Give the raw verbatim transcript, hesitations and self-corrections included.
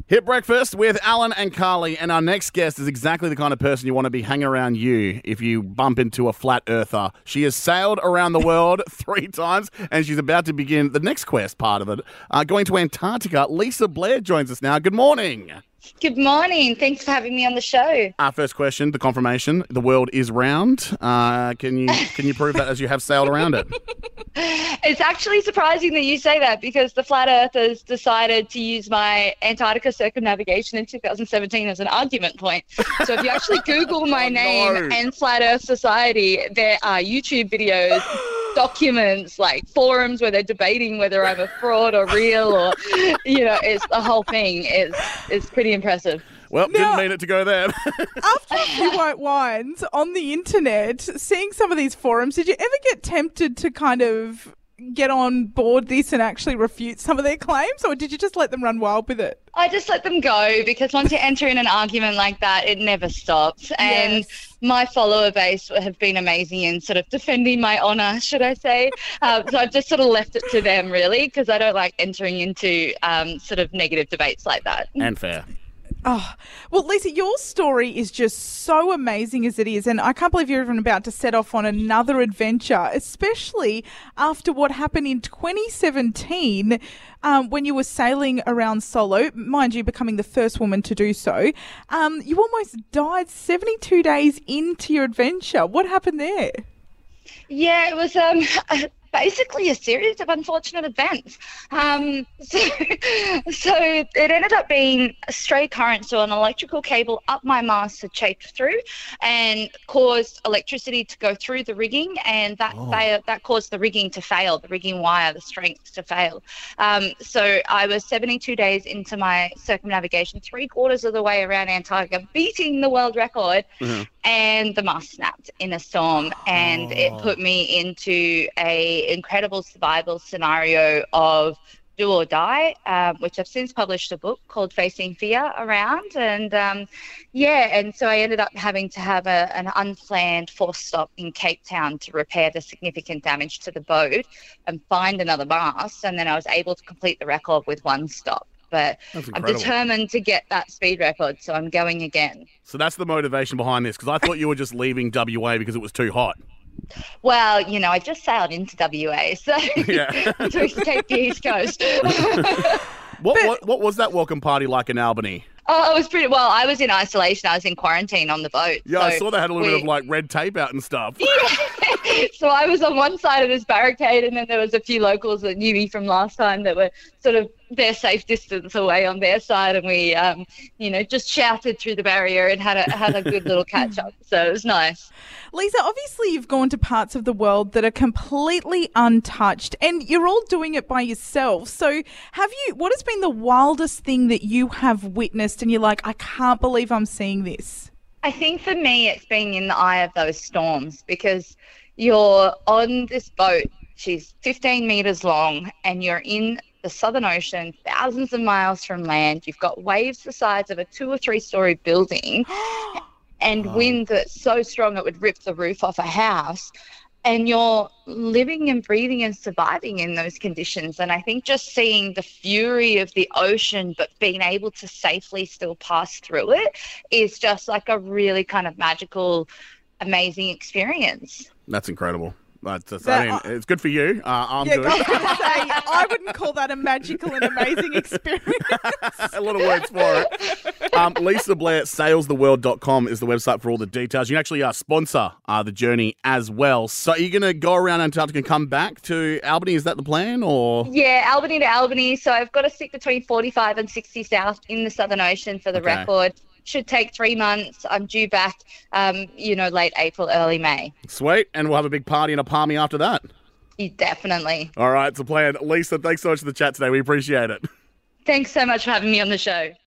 Hit Breakfast with Alan and Carly, and our next guest is exactly the kind of person you want to be hanging around you if you bump into a flat earther. She has sailed around the world three times, and she's about to begin the next quest part of it, uh, going to Antarctica. Lisa Blair joins us now. Good morning. Good morning. Thanks for having me on the show. Our first question, the confirmation, the world is round. Uh, can you can you prove that as you have sailed around it? It's actually surprising that you say that because the Flat Earthers decided to use my Antarctica circumnavigation in two thousand seventeen as an argument point. So if you actually Google my Oh, name no. and Flat Earth Society, there are YouTube videos, documents, like forums where they're debating whether I'm a fraud or real, or, you know, it's the whole thing is is pretty impressive. Well, Now- didn't mean it to go there. After a few white wines on the internet, seeing some of these forums, did you ever get tempted to kind of get on board this and actually refute some of their claims, or did you just let them run wild with it? I just let them go because once you enter in an argument like that, it never stops. And Yes. my follower base have been amazing in sort of defending my honour, should I say. Uh, so I've just sort of left it to them, really, because I don't like entering into um, sort of negative debates like that. And fair. Oh, well, Lisa, your story is just so amazing as it is, and I can't believe you're even about to set off on another adventure, especially after what happened in twenty seventeen um, when you were sailing around solo, mind you, becoming the first woman to do so. Um, you almost died seventy-two days into your adventure. What happened there? Yeah, it was um, basically a series of unfortunate events. Um, so, so it ended up being a stray current, so an electrical cable up my mast had chafed through and caused electricity to go through the rigging, and that Oh. fail, that caused the rigging to fail, the rigging wire, the strength to fail. Um, so I was seventy-two days into my circumnavigation, three quarters of the way around Antarctica, beating the world record, Mhm. and the mast snapped in a storm, and it put me into a incredible survival scenario of do or die, um, which I've since published a book called Facing Fear around. And um, yeah, and so I ended up having to have a, an unplanned forced stop in Cape Town to repair the significant damage to the boat and find another mast. And then I was able to complete the record with one stop. But That's I'm incredible. determined to get that speed record, so I'm going again. So that's the motivation behind this, because I thought you were just leaving W A because it was too hot. Well, you know, I just sailed into W A, so Yeah. to escape the East Coast. What, what what was that welcome party like in Albany? Oh, it was pretty well. I was in isolation. I was in quarantine on the boat. Yeah, so I saw they had a little we- bit of like red tape out and stuff. So I was on one side of this barricade, and then there was a few locals that knew me from last time that were sort of their safe distance away on their side, and we, um, you know, just shouted through the barrier and had a had a good little catch up. So it was nice. Lisa, obviously you've gone to parts of the world that are completely untouched, and you're all doing it by yourself. So have you, what has been the wildest thing that you have witnessed and you're like, I can't believe I'm seeing this? I think for me, it's being in the eye of those storms because you're on this boat. She's fifteen meters long, and you're in the Southern Ocean, thousands of miles from land. You've got waves the size of a two or three story building, and wind that's so strong it would rip the roof off a house. And you're living and breathing and surviving in those conditions. And I think just seeing the fury of the ocean, but being able to safely still pass through it is just like a really kind of magical, amazing experience. That's incredible. That's, that's, That- I mean, it's good for you. Uh, I'm Yeah, good. I was going to say, I wouldn't call that a magical and amazing experience. A lot of words for it. Um, Lisa Blair, sails the world dot com is the website for all the details. You can actually uh, sponsor uh, the journey as well. So are you going to go around Antarctica and come back to Albany? Is that the plan? Or Yeah, Albany to Albany. So I've got to stick between forty-five and sixty south in the Southern Ocean for the Okay. record. Should take three months. I'm due back, um, you know, late April, early May. Sweet. And we'll have a big party in a palmy after that. You definitely. All right, it's a plan. Lisa, thanks so much for the chat today. We appreciate it. Thanks so much for having me on the show.